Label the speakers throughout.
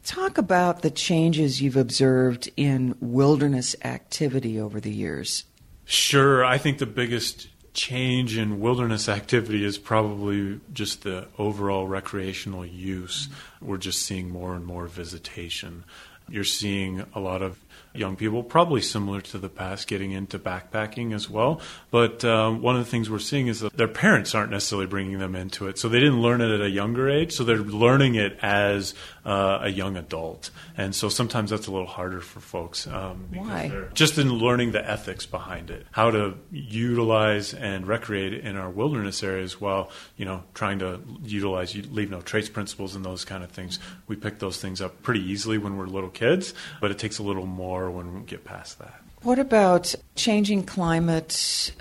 Speaker 1: Talk about the changes you've observed in wilderness activity over the years.
Speaker 2: Sure. I think the biggest change in wilderness activity is probably just the overall recreational use. We're just seeing more and more visitation. You're seeing a lot of young people, probably similar to the past, getting into backpacking as well. But one of the things we're seeing is that their parents aren't necessarily bringing them into it. So they didn't learn it at a younger age, so they're learning it as a young adult. And so sometimes that's a little harder for folks.
Speaker 1: Why?
Speaker 2: They're just in learning the ethics behind it, how to utilize and recreate in our wilderness areas while, trying to utilize leave no trace principles and those kind of things. We pick those things up pretty easily when we're little kids, but it takes a little more when we get past that.
Speaker 1: What about changing climate,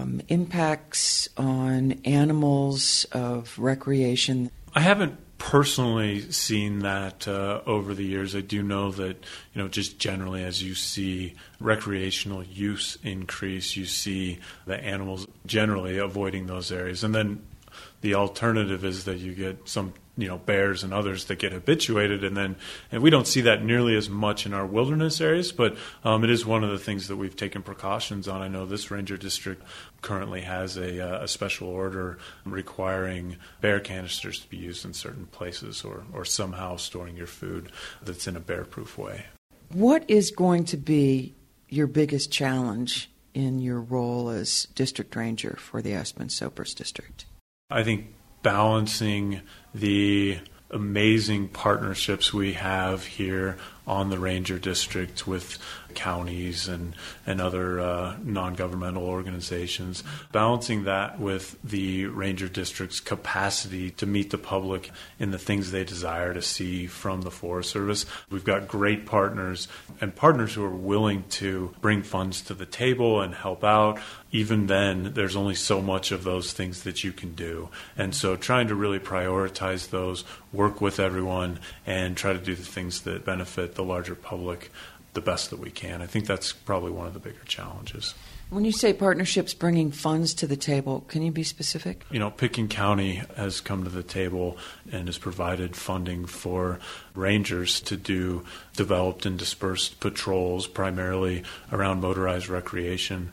Speaker 1: impacts on animals of recreation?
Speaker 2: I haven't personally seen that over the years. I do know that, just generally as you see recreational use increase, you see the animals generally avoiding those areas. And then the alternative is that you get some bears and others that get habituated, and we don't see that nearly as much in our wilderness areas, but it is one of the things that we've taken precautions on. I know this ranger district currently has a special order requiring bear canisters to be used in certain places or somehow storing your food that's in a bear-proof way.
Speaker 1: What is going to be your biggest challenge in your role as district ranger for the Aspen-Sopers district?
Speaker 2: I think balancing the amazing partnerships we have here on the Ranger District with counties and other non-governmental organizations, balancing that with the Ranger District's capacity to meet the public in the things they desire to see from the Forest Service. We've got great partners and partners who are willing to bring funds to the table and help out. Even then, there's only so much of those things that you can do. And so trying to really prioritize those, work with everyone, and try to do the things that benefit the larger public the best that we can. I think that's probably one of the bigger challenges.
Speaker 1: When you say partnerships bringing funds to the table, can you be specific?
Speaker 2: Pitkin County has come to the table and has provided funding for rangers to do developed and dispersed patrols, primarily around motorized recreation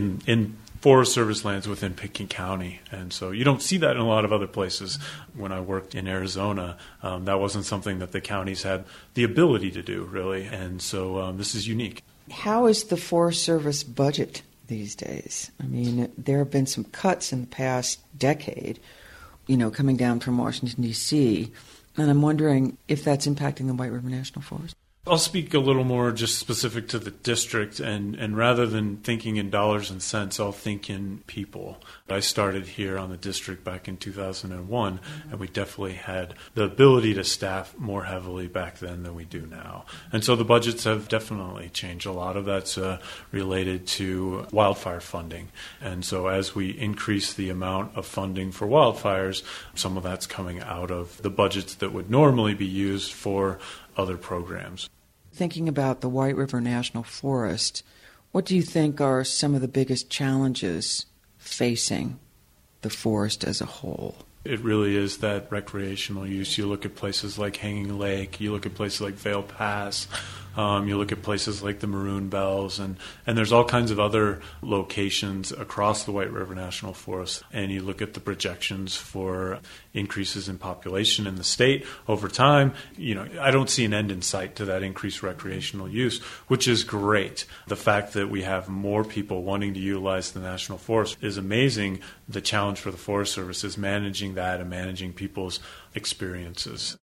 Speaker 2: in Forest Service lands within Pitkin County. And so you don't see that in a lot of other places. When I worked in Arizona, that wasn't something that the counties had the ability to do, really. And so this is unique.
Speaker 1: How is the Forest Service budget these days? I mean, there have been some cuts in the past decade, coming down from Washington, D.C., and I'm wondering if that's impacting the White River National Forest.
Speaker 2: I'll speak a little more just specific to the district, and rather than thinking in dollars and cents, I'll think in people. I started here on the district back in 2001, and we definitely had the ability to staff more heavily back then than we do now. And so the budgets have definitely changed. A lot of that's related to wildfire funding. And so as we increase the amount of funding for wildfires, some of that's coming out of the budgets that would normally be used for other programs.
Speaker 1: Thinking about the White River National Forest, what do you think are some of the biggest challenges facing the forest as a whole?
Speaker 2: It really is that recreational use. You look at places like Hanging Lake, you look at places like Vail Pass, you look at places like the Maroon Bells, and there's all kinds of other locations across the White River National Forest. And you look at the projections for increases in population in the state over time. I don't see an end in sight to that increased recreational use, which is great. The fact that we have more people wanting to utilize the national forest is amazing. The challenge for the Forest Service is managing that and managing people's experiences.